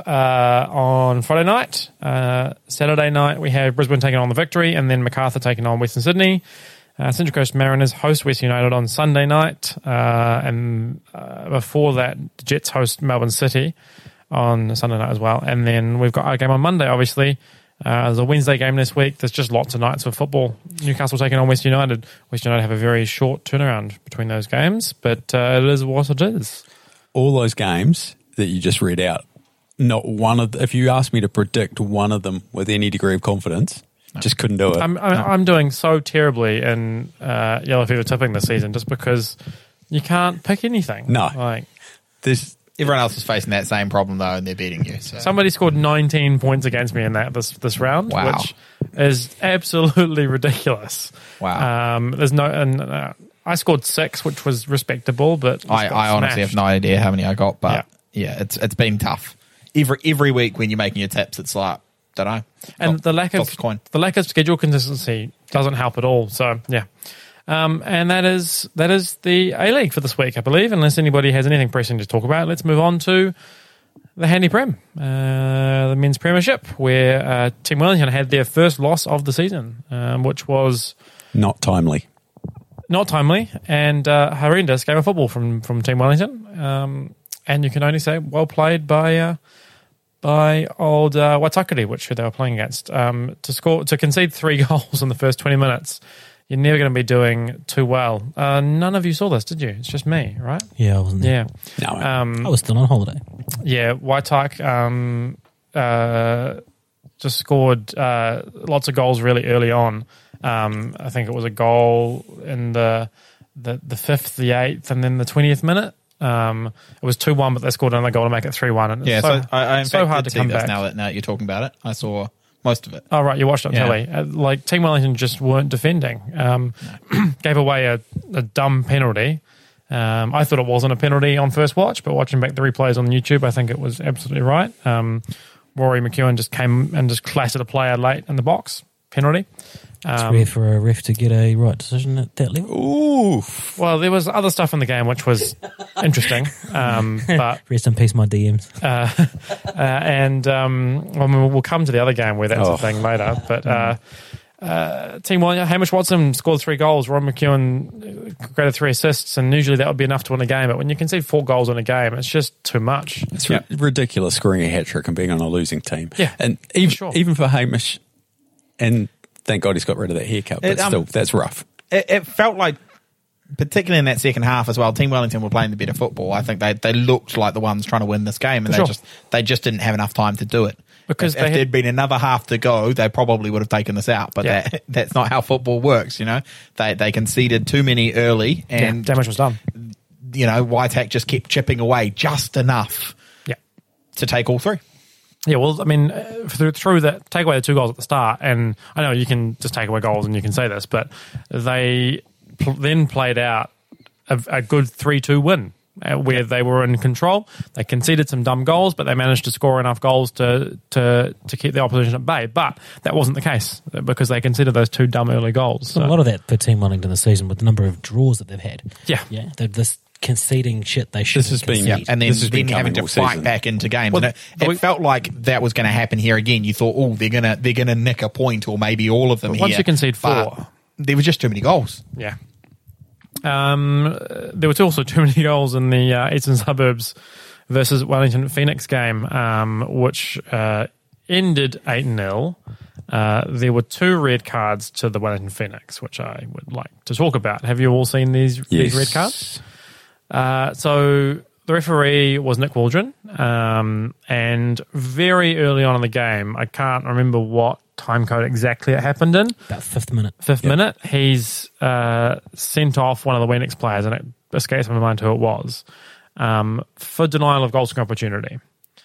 on Friday night. Saturday night we have Brisbane taking on the Victory, and then MacArthur taking on Western Sydney. Central Coast Mariners host West United on Sunday night, and before that, the Jets host Melbourne City on Sunday night as well. And then we've got our game on Monday, obviously. There's a Wednesday game this week. There's just lots of nights of football. Newcastle taking on West United. West United have a very short turnaround between those games, but it is what it is. All those games that you just read out, not one of if you asked me to predict one of them with any degree of confidence, just couldn't do it. I'm doing so terribly in Yellow Fever tipping this season just because you can't pick anything. No. Everyone else is facing that same problem, though, and they're beating you. So. Somebody scored 19 points against me in this round, which is absolutely ridiculous. Wow. There's no, and I scored 6, which was respectable, but I honestly have no idea how many I got, but it's been tough. Every week when you're making your tips, it's like, don't know. And the lack of schedule consistency doesn't help at all. So yeah. And that is the A-League for this week, I believe. Unless anybody has anything pressing to talk about, let's move on to the Handy Prem, the men's premiership, where Team Wellington had their first loss of the season, which was not timely, and horrendous game of football from Team Wellington. And you can only say well played by old Waitakere, which they were playing against, to concede 3 goals in the first 20 minutes. You're never going to be doing too well. None of you saw this, did you? It's just me, right? Yeah, I wasn't there. Yeah. No, I was still on holiday. Yeah, Waitak just scored lots of goals really early on, I think it was a goal in the 5th, the 8th, and then the 20th minute. It was 2-1, but they scored another goal to make it 3-1. And yeah, so I in fact hard did to come see this back. now that you're talking about it. I saw most of it. Oh, right, you watched it on telly. Like, Team Wellington just weren't defending. Gave away a dumb penalty. I thought it wasn't a penalty on first watch, but watching back the replays on YouTube, I think it was absolutely right. Rory McEwen just came and just clattered a player late in the box. Penalty. It's rare for a ref to get a right decision at that level. Ooh. Well, there was other stuff in the game which was interesting. But Rest in peace, my DMs. We'll come to the other game where that's a thing later. But Team Wellington, Hamish Watson scored 3 goals. Ron McEwen created 3 assists, and usually that would be enough to win a game. But when you concede 4 goals in a game, it's just too much. It's ridiculous scoring a hat-trick and being on a losing team. Yeah, and even for Hamish, and thank God he's got rid of that haircut, but still, that's rough. It felt like, particularly in that second half as well, Team Wellington were playing the better football. I think they looked like the ones trying to win this game, and they just didn't have enough time to do it. Because if there'd been another half to go, they probably would have taken this out. But that's not how football works, you know. They conceded too many early, and damage was done. You know, Waitak just kept chipping away just enough to take all 3. Yeah, well, I mean, through that, take away the 2 goals at the start, and I know you can just take away goals and you can say this, but they then played out a good 3-2 win where they were in control. They conceded some dumb goals, but they managed to score enough goals to keep the opposition at bay. But that wasn't the case because they conceded those 2 dumb early goals. So. A lot of that for Team Wellington this season with the number of draws that they've had. Yeah. This conceding shit they should have conceded. And then having to fight back into games. Well, and it felt like that was going to happen here again. You thought, they're gonna nick a point or maybe all of them here. Once you concede 4, there were just too many goals. Yeah. There were also too many goals in the Eastern Suburbs versus Wellington Phoenix game, which ended 8-0. There were 2 red cards to the Wellington Phoenix, which I would like to talk about. Have you all seen these red cards? So the referee was Nick Waldron, and very early on in the game, I can't remember what time code exactly it happened in. About 5th minute. 5th minute, he's sent off one of the Weenix players, and it escapes my mind who it was, for denial of goal scoring opportunity.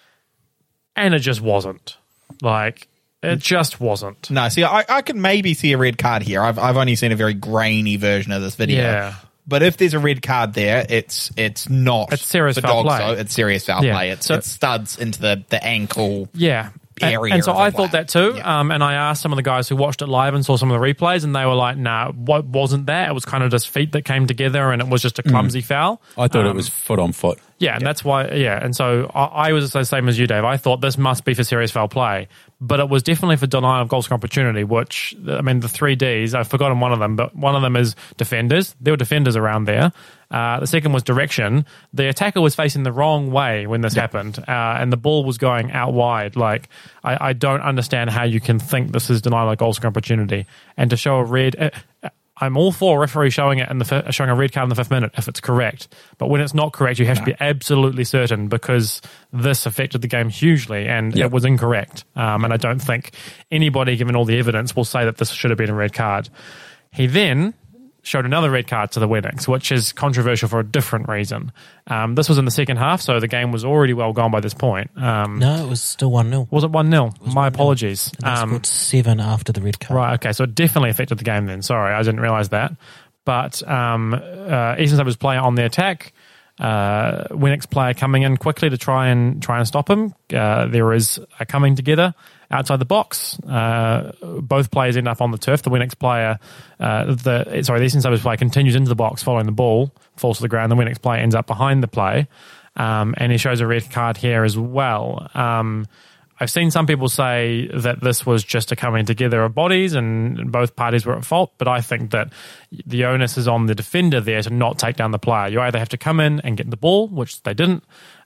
And it just wasn't. It just wasn't. No, see, I can maybe see a red card here. I've only seen a very grainy version of this video. Yeah. But if there's a red card there, it's not it's serious for foul dogs, play. though. It's serious foul play. It studs into the ankle. Yeah. Area and so I thought that too, and I asked some of the guys who watched it live and saw some of the replays, and they were like, "Nah, what wasn't that? It was kind of just feet that came together, and it was just a clumsy foul." I thought it was foot on foot. Yeah, and that's why. Yeah, and so I was the same as you, Dave. I thought this must be for serious foul play, but it was definitely for denial of goal scoring opportunity. Which, I mean, the 3 Ds. I've forgotten one of them, but one of them is defenders. There were defenders around there. The second was direction. The attacker was facing the wrong way when this happened, and the ball was going out wide. I don't understand how you can think this is denial of goal scoring opportunity, and to show a red. I'm all for a referee showing it showing a red card in the 5th minute if it's correct. But when it's not correct, you have to be absolutely certain because this affected the game hugely and it was incorrect. And I don't think anybody, given all the evidence, will say that this should have been a red card. He then showed another red card to the Weenix, which is controversial for a different reason. This was in the second half, so the game was already well gone by this point. No, it was still 1-0. Was it 1-0? My apologies. They scored 7 after the red card. Right, okay, so it definitely affected the game then. Sorry, I didn't realise that. But Eastern Suburbs player on the attack, Weenix player coming in quickly to try and stop him. There is a coming together outside the box. Both players end up on the turf. The Weenix player, the Eastern Suburbs player continues into the box following the ball, falls to the ground. The Weenix player ends up behind the play, and he shows a red card here as well. I've seen some people say that this was just a coming together of bodies and both parties were at fault, but I think that the onus is on the defender there to not take down the player. You either have to come in and get the ball, which they didn't,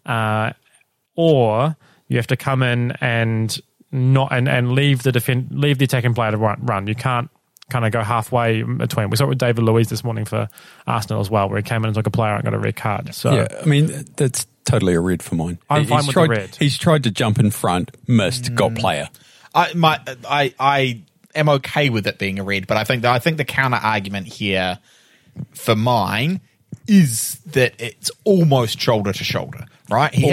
or you have to come in and leave the attacking player to run. You can't kind of go halfway between. We saw it with David Luiz this morning for Arsenal as well, where he came in and took a player and got a red card. So yeah, I mean that's totally a red for mine. I'm fine with the red. He's tried to jump in front, missed, got player. I am okay with it being a red, but I think the counter argument here for mine is that it's almost shoulder to shoulder, right? He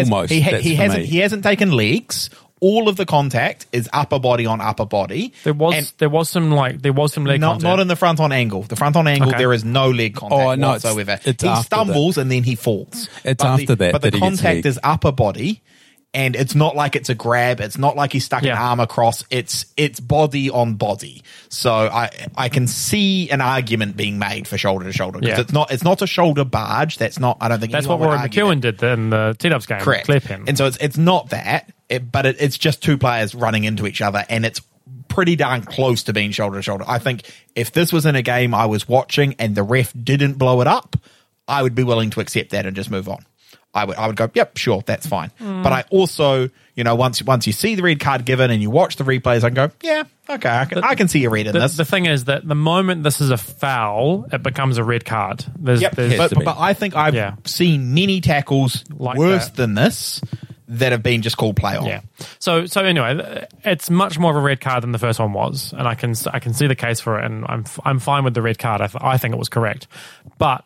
hasn't taken legs. All of the contact is upper body on upper body. There was some leg contact. Not in the front on angle. The front on angle, there is no leg contact whatsoever. He stumbles and then he falls. It's after that. But the contact is upper body, and it's not like it's a grab. It's not like he stuck an arm across. It's body on body. So I can see an argument being made for shoulder to shoulder because it's not a shoulder barge. That's not. I don't think that's what Warren McEwen did in the T-Dubs game. Correct. And so it's not that. But it's just two players running into each other, and it's pretty darn close to being shoulder to shoulder. I think if this was in a game I was watching and the ref didn't blow it up, I would be willing to accept that and just move on. I would go, yep, sure, that's fine. But I also, once you see the red card given and you watch the replays, I can go, yeah, okay, I can see a red in this. The thing is that the moment this is a foul, it becomes a red card. But I think I've seen many tackles like worse than this that have been just called play on. Yeah. So anyway, it's much more of a red card than the first one was, and I can see the case for it, and I'm fine with the red card. I think it was correct, but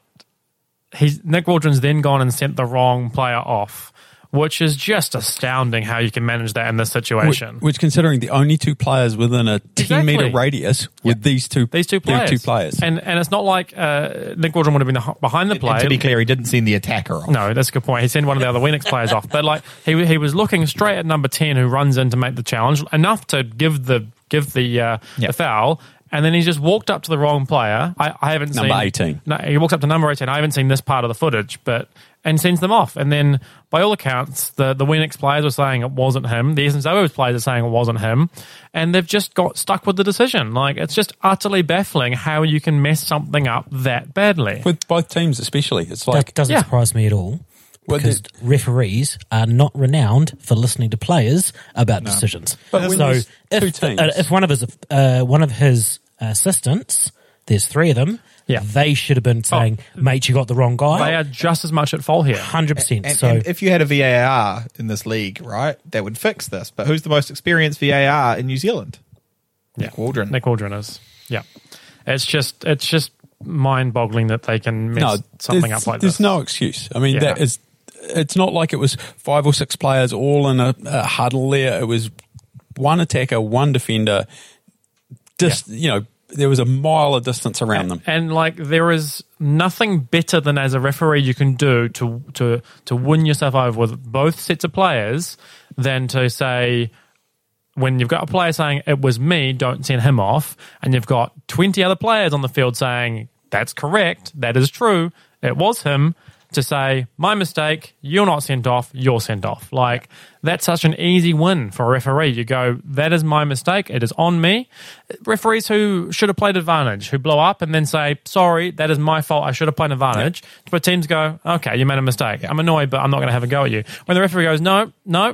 Nick Waldron's then gone and sent the wrong player off, which is just astounding how you can manage that in this situation. Which considering the only two players within a 10-meter radius with these two players. And it's not like Nick Waldron would have been behind the play. And to be clear, he didn't send the attacker off. No, that's a good point. He sent one of the other Weenix players off. But like he was looking straight at number 10 who runs in to make the challenge, enough to give the foul. And then he just walked up to the wrong player. I haven't seen... Number 18. No, he walks up to number 18. I haven't seen this part of the footage, and sends them off. And then, by all accounts, the Weenix players were saying it wasn't him. The SMSO's players are saying it wasn't him. And they've just got stuck with the decision. Like, it's just utterly baffling how you can mess something up that badly. With both teams especially. It's like... That doesn't surprise me at all. Because referees are not renowned for listening to players about decisions. But so if one of his assistants, there's three of them, they should have been saying, mate, you got the wrong guy. They are just as much at fault here. 100%. And if you had a VAR in this league, right, that would fix this. But who's the most experienced VAR in New Zealand? Nick Waldron. Nick Waldron is. Yeah. It's just mind-boggling that they can mess something up like this. There's no excuse. I mean, it's not like it was 5 or 6 players all in a huddle there. It was one attacker, one defender. There was a mile of distance around them. And like, there is nothing better than as a referee you can do to win yourself over with both sets of players than to say, when you've got a player saying it was me, don't send him off, and you've got 20 other players on the field saying that's correct, that is true, it was him, to say, my mistake, you're not sent off, you're sent off. Like, that's such an easy win for a referee. You go, that is my mistake, it is on me. Referees who should have played advantage, who blow up and then say, sorry, that is my fault, I should have played advantage. But teams go, okay, you made a mistake. I'm annoyed, but I'm not going to have a go at you. When the referee goes, no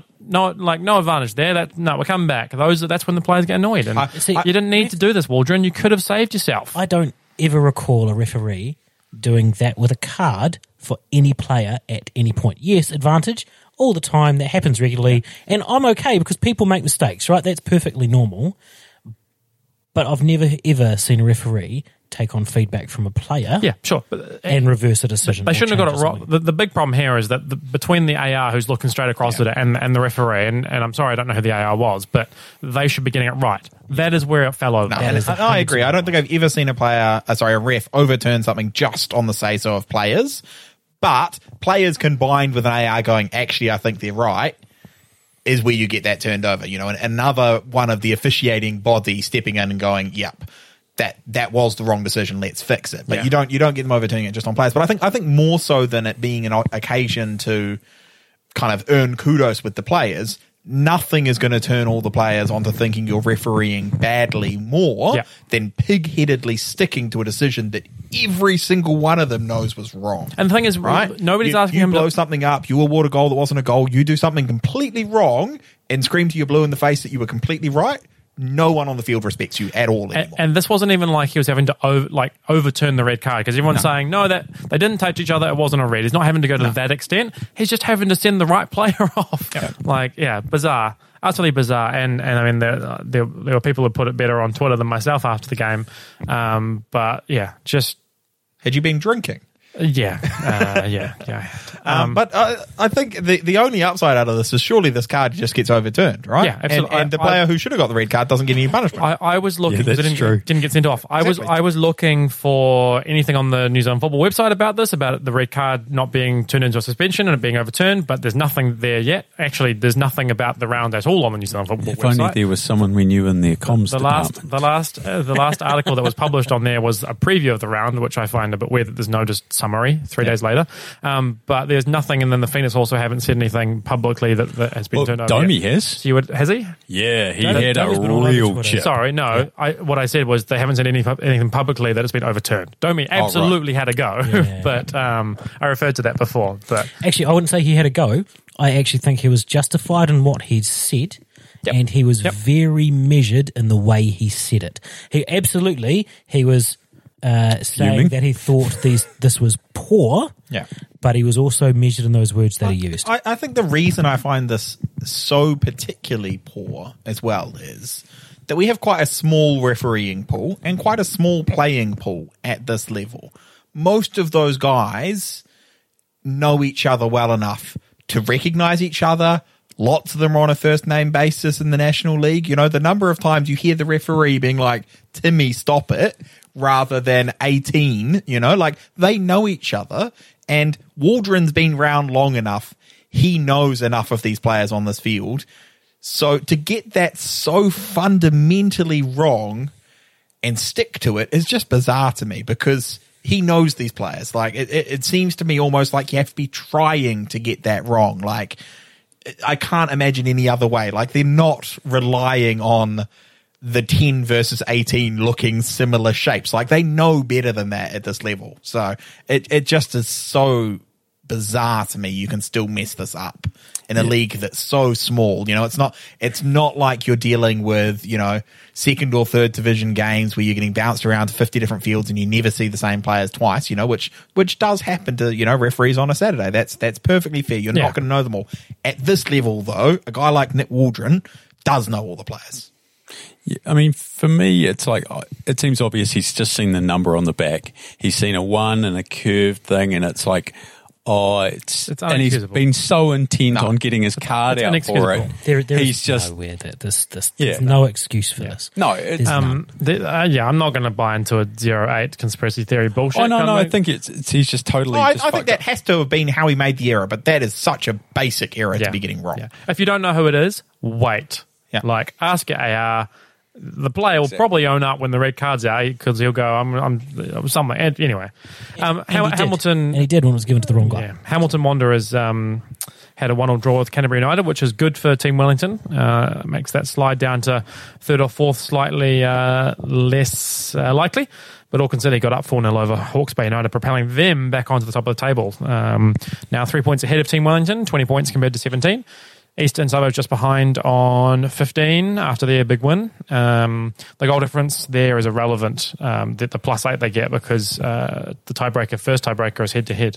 advantage there, we're coming back. That's when the players get annoyed. And you didn't need to do this, Waldron. You could have saved yourself. I don't ever recall a referee doing that with a card for any player at any point. Yes, advantage all the time. That happens regularly. And I'm okay because people make mistakes, right? That's perfectly normal. But I've never, ever seen a referee take on feedback from a player. Yeah, sure. And reverse a decision. They shouldn't have got it wrong. The big problem here is that between the AR who's looking straight across it and the referee, and I'm sorry, I don't know who the AR was, but they should be getting it right. That is where it fell over. I agree. I don't think I've ever seen a ref overturn something just on the say-so of players. But players combined with an AR going, actually, I think they're right, is where you get that turned over. And another one of the officiating body stepping in and going, yep, that was the wrong decision, let's fix it. But you don't get them overturning it just on players. But I think more so than it being an occasion to kind of earn kudos with the players, nothing is going to turn all the players onto thinking you're refereeing badly more than pig-headedly sticking to a decision that every single one of them knows was wrong. And the thing is, right? Nobody's asking him to blow something up, you award a goal that wasn't a goal, you do something completely wrong and scream to your blue in the face that you were completely right. No one on the field respects you at all anymore. And this wasn't even like he was having to overturn the red card, because everyone's saying, no, that they didn't touch each other, it wasn't a red. He's not having to go to that extent. He's just having to send the right player off. Bizarre. utterly bizarre. And I mean, there were people who put it better on Twitter than myself after the game. But yeah, just had you been drinking? Yeah. But I think the only upside out of this is surely this card just gets overturned, right? Yeah, absolutely. And the player who should have got the red card doesn't get any punishment. I was looking, Yeah, that's true. Didn't get sent off. Exactly. I was looking for anything on the New Zealand Football website about the red card not being turned into a suspension and it being overturned, but there's nothing there yet. Actually, there's nothing about the round at all on the New Zealand Football If website. only there was someone we knew in their comms department. The last article that was published on there was a preview of the round, which I find a bit weird that there's no just summary 3 days later. But there's nothing, and then the Phoenix also haven't said anything publicly that has been turned over. Domi yet. has. So has he? Yeah, he had a Domi's been all over real Twitter. chip. Sorry, no. What I said was they haven't said anything publicly that it's been overturned. Domi absolutely had a go, Yeah. but I referred to that before. But Actually, I wouldn't say he had a go. I actually think he was justified in what he'd said, and he was very measured in the way he said it. He was saying Fuming. that he thought this was poor, Yeah. but he was also measured in those words that he used. I think the reason I find this so particularly poor as well is that we have quite a small refereeing pool and quite a small playing pool at this level. Most of those guys know each other well enough to recognize each other. Lots of them are on a first name basis in the National League. You know, the number of times you hear the referee being like, Timmy, stop it, rather than 18, you know, like they know each other. And Waldron's been round long enough. He knows enough of these players on this field. So to get that so fundamentally wrong and stick to it is just bizarre to me, because he knows these players. Like it seems to me almost like you have to be trying to get that wrong. Like I can't imagine any other way. Like they're not relying on the 10 versus 18 looking similar shapes. Like they know better than that at this level. So it just is so bizarre to me. You can still mess this up in a league that's so small. You know, it's not like you're dealing with, you know, second or third division games where you're getting bounced around to 50 different fields and you never see the same players twice, you know, which does happen to, you know, referees on a Saturday. That's perfectly fair. You're not going to know them all. At this level though, a guy like Nick Waldron does know all the players. Yeah, I mean, for me, it's like, it seems obvious he's just seen the number on the back. He's seen a 1 and a curved thing, and it's like, it's and he's been so intent on getting his card out for it. He's just nowhere that there's no excuse for this. No, I'm not going to buy into a 0-8 conspiracy theory bullshit. Oh no, I think he's just totally. I think that has to have been how he made the error, but that is such a basic error to be getting wrong. Yeah. If you don't know who it is, wait. Yeah. Like, ask your AR. The player will probably own up when the red card's out, because he'll go, I'm somewhere. Anyway, Hamilton. And he did when it was given to the wrong guy. Yeah, Hamilton Wanderers had a 1-1 draw with Canterbury United, which is good for Team Wellington. Makes that slide down to third or fourth slightly less likely. But Auckland City got up 4-0 over Hawke's Bay United, propelling them back onto the top of the table. Now 3 points ahead of Team Wellington, 20 points compared to 17. Eastern Suburbs just behind on 15 after their big win. The goal difference there is irrelevant, the +8 they get, because the first tiebreaker is head-to-head.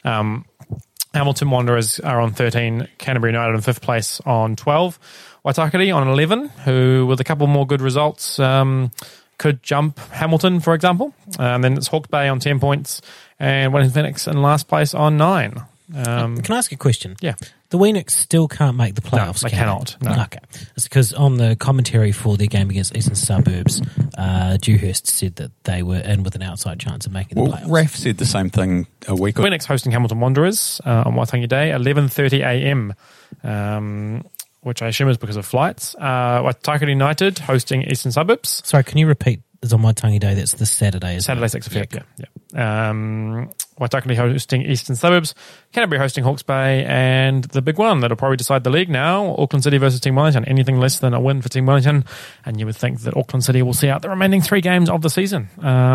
Hamilton Wanderers are on 13, Canterbury United in 5th place on 12. Waitakere on 11, who with a couple more good results could jump Hamilton, for example. And then it's Hawke's Bay on 10 points and Wellington Phoenix in last place on 9. Can I ask a question? Yeah. The Phoenix still can't make the playoffs. No, they cannot. No. Okay. It's because on the commentary for their game against Eastern Suburbs, Dewhurst said that they were in with an outside chance of making the playoffs. Raf said the same thing a week ago. Phoenix hosting Hamilton Wanderers on Waitangi Day, 11:30 a.m., which I assume is because of flights. Waitakere United hosting Eastern Suburbs. Sorry, can you repeat? It's on Waitangi Day. That's this Saturday. Saturday, 6th of Feb. Yeah. Waitakere hosting Eastern Suburbs, Canterbury hosting Hawke's Bay, and the big one that'll probably decide the league now, Auckland City versus Team Wellington. Anything less than a win for Team Wellington, and you would think that Auckland City will see out the remaining 3 games of the season.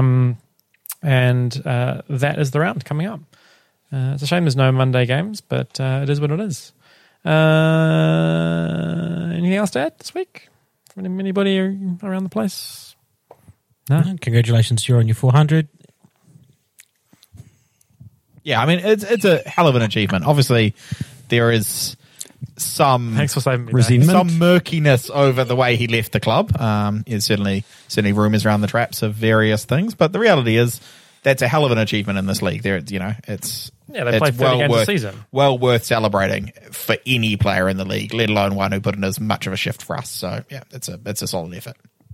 And that is the round coming up. It's a shame there's no Monday games, but it is what it is. Anything else to add this week from anybody around the place? No? Congratulations, you're on your 400. Yeah, I mean, it's a hell of an achievement. Obviously, there is some Thanks for saving me. Dave. Resentment. some murkiness over the way he left the club. There's certainly rumours around the traps of various things, but the reality is that's a hell of an achievement in this league. There, it's Yeah, they played 30 games a season. Well worth celebrating for any player in the league, let alone one who put in as much of a shift for us. So yeah, it's a solid effort.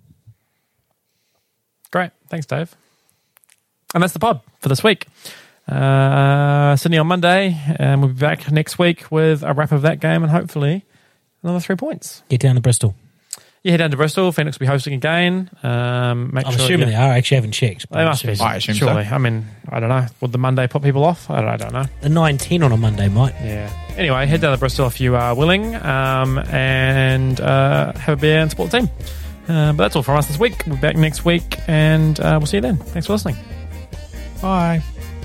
Great. Thanks, Dave. And that's the pod for this week. Sydney on Monday, and we'll be back next week with a wrap of that game and hopefully another 3 points. Get down to Bristol. Yeah, head down to Bristol. Phoenix will be hosting again. I'm assuming they are. I actually haven't checked. They must be. I assume surely. so. I mean, I don't know. Would the Monday put people off? I don't know. The 9-10 on a Monday might. Yeah. Anyway, head down to Bristol if you are willing, and have a beer and support the team. But that's all from us this week. We'll be back next week, and we'll see you then. Thanks for listening. Bye.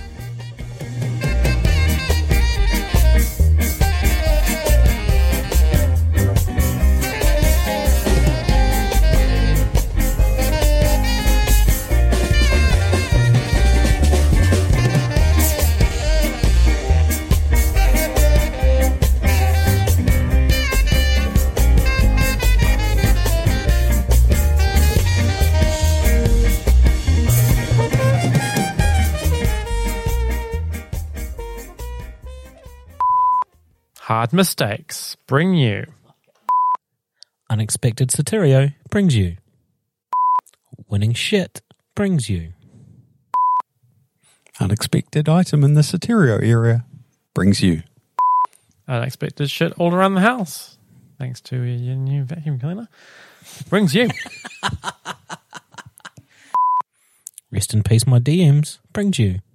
Hard mistakes bring you. Unexpected Soterio brings you. Winning shit brings you. Unexpected item in the Soterio area brings you. Unexpected shit all around the house. Thanks to your new vacuum cleaner. Brings you. Rest in peace, my DMs brings you.